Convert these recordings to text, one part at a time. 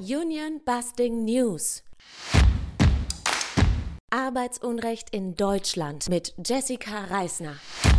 Union Busting News. Arbeitsunrecht in Deutschland mit Jessica Reisner.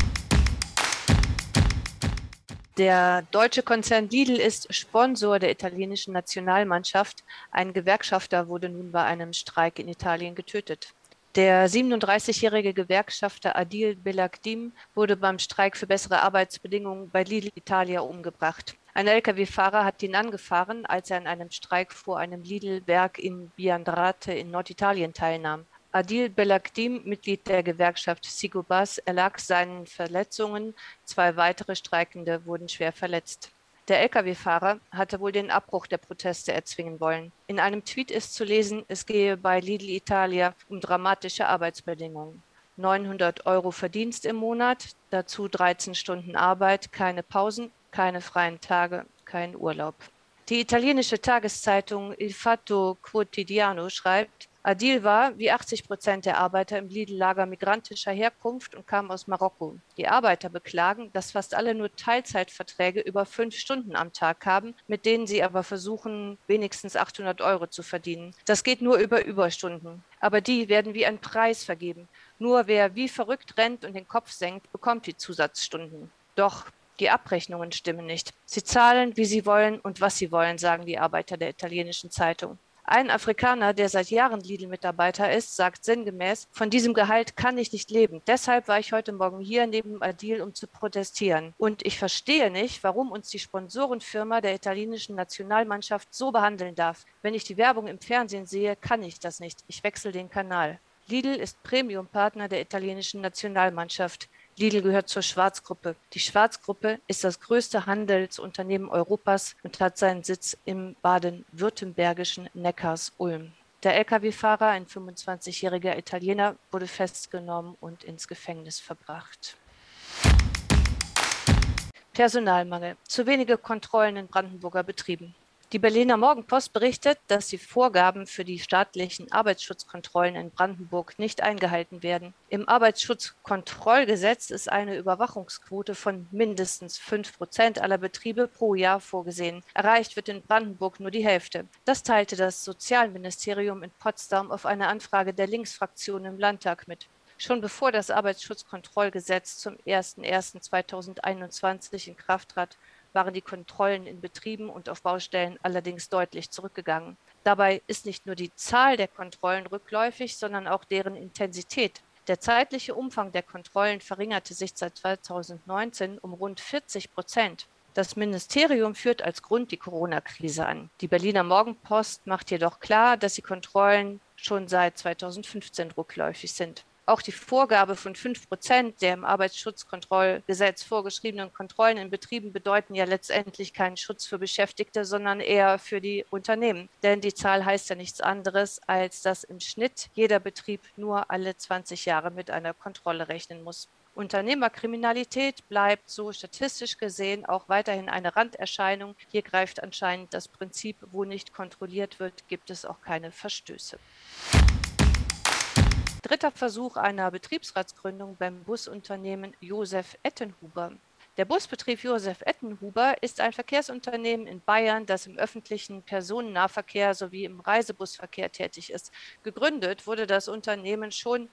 Der deutsche Konzern Lidl ist Sponsor der italienischen Nationalmannschaft. Ein Gewerkschafter wurde nun bei einem Streik in Italien getötet. Der 37-jährige Gewerkschafter Adil Belakdim wurde beim Streik für bessere Arbeitsbedingungen bei Lidl Italia umgebracht. Ein Lkw-Fahrer hat ihn angefahren, als er an einem Streik vor einem Lidl-Werk in Biandrate in Norditalien teilnahm. Adil Belakdim, Mitglied der Gewerkschaft Sigobas, erlag seinen Verletzungen. 2 weitere Streikende wurden schwer verletzt. Der Lkw-Fahrer hatte wohl den Abbruch der Proteste erzwingen wollen. In einem Tweet ist zu lesen, es gehe bei Lidl Italia um dramatische Arbeitsbedingungen. 900 € Verdienst im Monat, dazu 13 Stunden Arbeit, keine Pausen, keine freien Tage, kein Urlaub. Die italienische Tageszeitung Il Fatto Quotidiano schreibt, Adil war, wie 80% der Arbeiter im Lidl-Lager, migrantischer Herkunft und kam aus Marokko. Die Arbeiter beklagen, dass fast alle nur Teilzeitverträge über 5 Stunden am Tag haben, mit denen sie aber versuchen, wenigstens 800 € zu verdienen. Das geht nur über Überstunden. Aber die werden wie ein Preis vergeben. Nur wer wie verrückt rennt und den Kopf senkt, bekommt die Zusatzstunden. Doch die Abrechnungen stimmen nicht. Sie zahlen, wie sie wollen und was sie wollen, sagen die Arbeiter der italienischen Zeitung. Ein Afrikaner, der seit Jahren Lidl-Mitarbeiter ist, sagt sinngemäß, von diesem Gehalt kann ich nicht leben. Deshalb war ich heute Morgen hier neben Adil, um zu protestieren. Und ich verstehe nicht, warum uns die Sponsorenfirma der italienischen Nationalmannschaft so behandeln darf. Wenn ich die Werbung im Fernsehen sehe, kann ich das nicht. Ich wechsle den Kanal. Lidl ist Premium-Partner der italienischen Nationalmannschaft. Lidl gehört zur Schwarz-Gruppe. Die Schwarz-Gruppe ist das größte Handelsunternehmen Europas und hat seinen Sitz im baden-württembergischen Neckars-Ulm. Der Lkw-Fahrer, ein 25-jähriger Italiener, wurde festgenommen und ins Gefängnis verbracht. Personalmangel. Zu wenige Kontrollen in Brandenburger Betrieben. Die Berliner Morgenpost berichtet, dass die Vorgaben für die staatlichen Arbeitsschutzkontrollen in Brandenburg nicht eingehalten werden. Im Arbeitsschutzkontrollgesetz ist eine Überwachungsquote von mindestens 5% aller Betriebe pro Jahr vorgesehen. Erreicht wird in Brandenburg nur die Hälfte. Das teilte das Sozialministerium in Potsdam auf eine Anfrage der Linksfraktion im Landtag mit. Schon bevor das Arbeitsschutzkontrollgesetz zum 01.01.2021 in Kraft trat, waren die Kontrollen in Betrieben und auf Baustellen allerdings deutlich zurückgegangen. Dabei ist nicht nur die Zahl der Kontrollen rückläufig, sondern auch deren Intensität. Der zeitliche Umfang der Kontrollen verringerte sich seit 2019 um rund 40%. Das Ministerium führt als Grund die Corona-Krise an. Die Berliner Morgenpost macht jedoch klar, dass die Kontrollen schon seit 2015 rückläufig sind. Auch die Vorgabe von 5% der im Arbeitsschutzkontrollgesetz vorgeschriebenen Kontrollen in Betrieben bedeuten ja letztendlich keinen Schutz für Beschäftigte, sondern eher für die Unternehmen. Denn die Zahl heißt ja nichts anderes, als dass im Schnitt jeder Betrieb nur alle 20 Jahre mit einer Kontrolle rechnen muss. Unternehmerkriminalität bleibt so statistisch gesehen auch weiterhin eine Randerscheinung. Hier greift anscheinend das Prinzip, wo nicht kontrolliert wird, gibt es auch keine Verstöße. Dritter Versuch einer Betriebsratsgründung beim Busunternehmen Josef Ettenhuber. Der Busbetrieb Josef Ettenhuber ist ein Verkehrsunternehmen in Bayern, das im öffentlichen Personennahverkehr sowie im Reisebusverkehr tätig ist. Gegründet wurde das Unternehmen schon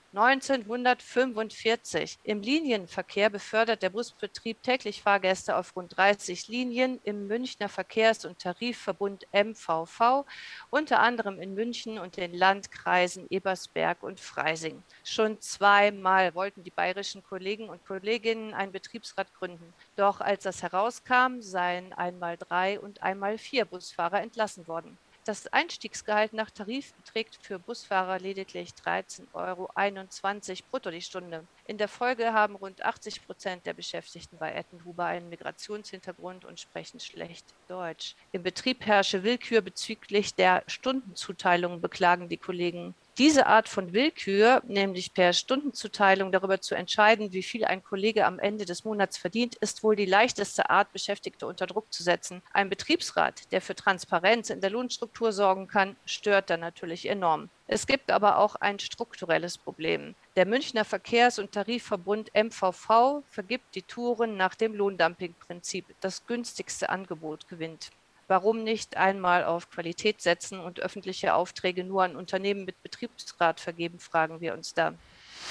1945. Im Linienverkehr befördert der Busbetrieb täglich Fahrgäste auf rund 30 Linien im Münchner Verkehrs- und Tarifverbund MVV, unter anderem in München und den Landkreisen Ebersberg und Freising. Schon 2-mal wollten die bayerischen Kollegen und Kolleginnen einen Betriebsrat gründen. Doch als das herauskam, seien einmal 3 und einmal 4 Busfahrer entlassen worden. Das Einstiegsgehalt nach Tarif beträgt für Busfahrer lediglich 13,21 € brutto die Stunde. In der Folge haben rund 80% der Beschäftigten bei Ettenhuber einen Migrationshintergrund und sprechen schlecht Deutsch. Im Betrieb herrsche Willkür bezüglich der Stundenzuteilung, beklagen die Kollegen. Diese Art von Willkür, nämlich per Stundenzuteilung darüber zu entscheiden, wie viel ein Kollege am Ende des Monats verdient, ist wohl die leichteste Art, Beschäftigte unter Druck zu setzen. Ein Betriebsrat, der für Transparenz in der Lohnstruktur sorgen kann, stört dann natürlich enorm. Es gibt aber auch ein strukturelles Problem. Der Münchner Verkehrs- und Tarifverbund MVV vergibt die Touren nach dem Lohndumpingprinzip. Das günstigste Angebot gewinnt. Warum nicht einmal auf Qualität setzen und öffentliche Aufträge nur an Unternehmen mit Betriebsrat vergeben, fragen wir uns da.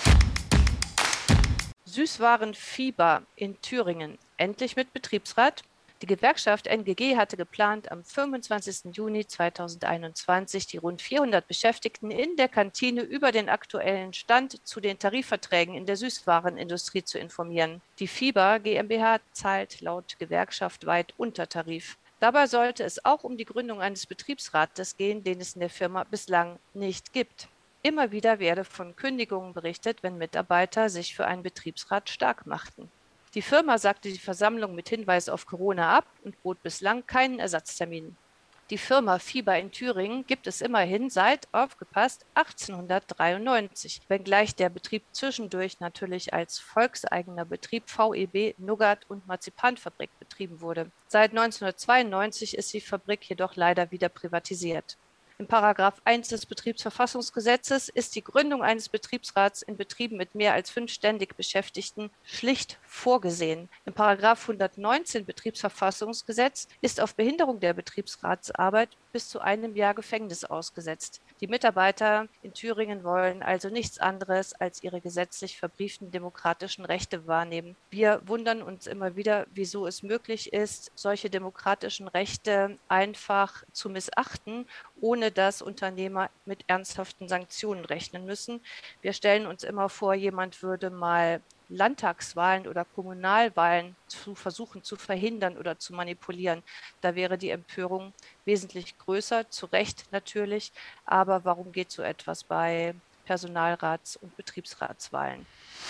Süßwarenfieber in Thüringen, endlich mit Betriebsrat? Die Gewerkschaft NGG hatte geplant, am 25. Juni 2021 die rund 400 Beschäftigten in der Kantine über den aktuellen Stand zu den Tarifverträgen in der Süßwarenindustrie zu informieren. Die Fieber GmbH zahlt laut Gewerkschaft weit unter Tarif. Dabei sollte es auch um die Gründung eines Betriebsrates gehen, den es in der Firma bislang nicht gibt. Immer wieder werde von Kündigungen berichtet, wenn Mitarbeiter sich für einen Betriebsrat stark machten. Die Firma sagte die Versammlung mit Hinweis auf Corona ab und bot bislang keinen Ersatztermin. Die Firma Fieber in Thüringen gibt es immerhin seit, aufgepasst, 1893, wenngleich der Betrieb zwischendurch natürlich als volkseigener Betrieb VEB Nougat- und Marzipanfabrik betrieben wurde. Seit 1992 ist die Fabrik jedoch leider wieder privatisiert. In § 1 des Betriebsverfassungsgesetzes ist die Gründung eines Betriebsrats in Betrieben mit mehr als 5 ständig Beschäftigten schlicht vorgesehen. In § 119 Betriebsverfassungsgesetz ist auf Behinderung der Betriebsratsarbeit bis zu 1 Jahr Gefängnis ausgesetzt. Die Mitarbeiter in Thüringen wollen also nichts anderes als ihre gesetzlich verbrieften demokratischen Rechte wahrnehmen. Wir wundern uns immer wieder, wieso es möglich ist, solche demokratischen Rechte einfach zu missachten, ohne dass Unternehmer mit ernsthaften Sanktionen rechnen müssen. Wir stellen uns immer vor, jemand würde mal Landtagswahlen oder Kommunalwahlen zu versuchen zu verhindern oder zu manipulieren. Da wäre die Empörung wesentlich größer, zu Recht natürlich. Aber warum geht so etwas bei Personalrats- und Betriebsratswahlen?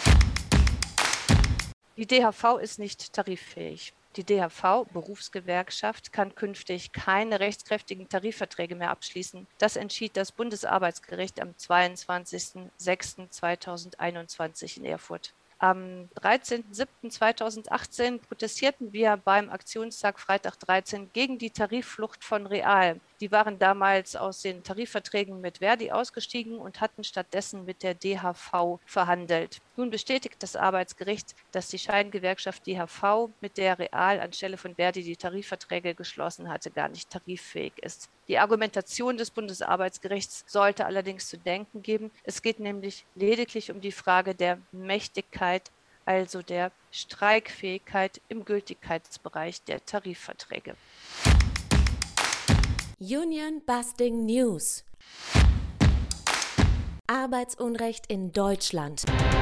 Die DHV ist nicht tariffähig. Die DHV, Berufsgewerkschaft, kann künftig keine rechtskräftigen Tarifverträge mehr abschließen. Das entschied das Bundesarbeitsgericht am 22.06.2021 in Erfurt. Am 13.07.2018 protestierten wir beim Aktionstag Freitag 13 gegen die Tarifflucht von Real. Die waren damals aus den Tarifverträgen mit Verdi ausgestiegen und hatten stattdessen mit der DHV verhandelt. Nun bestätigt das Arbeitsgericht, dass die Scheingewerkschaft DHV, mit der Real anstelle von Verdi die Tarifverträge geschlossen hatte, gar nicht tariffähig ist. Die Argumentation des Bundesarbeitsgerichts sollte allerdings zu denken geben. Es geht nämlich lediglich um die Frage der Mächtigkeit, also der Streikfähigkeit im Gültigkeitsbereich der Tarifverträge. Union Busting News. Arbeitsunrecht in Deutschland.